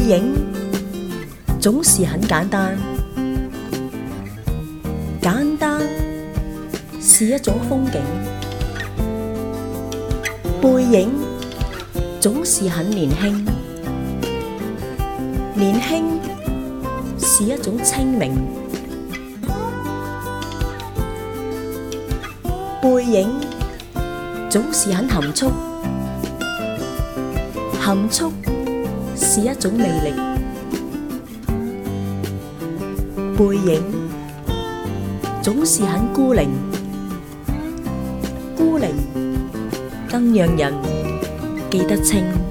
影總是很簡單，簡單是一種風景。背影總是很年輕，年輕是一種清明。背影總是很含蓄，含蓄是一種魅力。背影總是很孤零，孤零更讓人記得清。